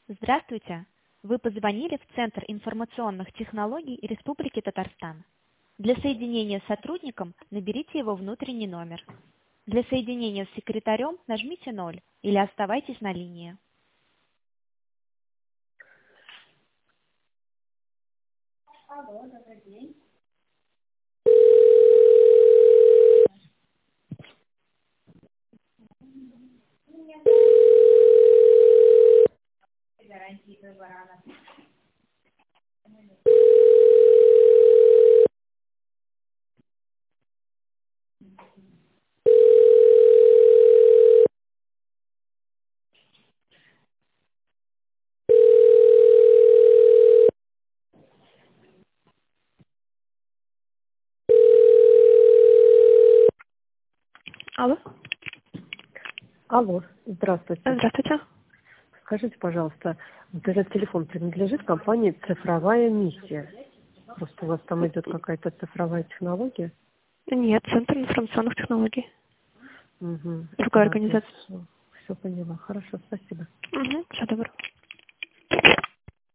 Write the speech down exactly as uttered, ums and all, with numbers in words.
Здравствуйте! Вы позвонили в Центр информационных технологий Республики Татарстан. Для соединения с сотрудником наберите его внутренний номер. Для соединения с секретарем нажмите ноль или оставайтесь на линии. Алло, добрый день. Гарантии выбора. Алло, Алло, здравствуйте. здравствуйте. Скажите, пожалуйста, вот этот телефон принадлежит компании «Цифровая миссия»? Просто у вас там идет какая-то цифровая технология? Нет, Центр информационных технологий. Угу. Другая организация. Все, все поняла. Хорошо, спасибо. Угу, все добро.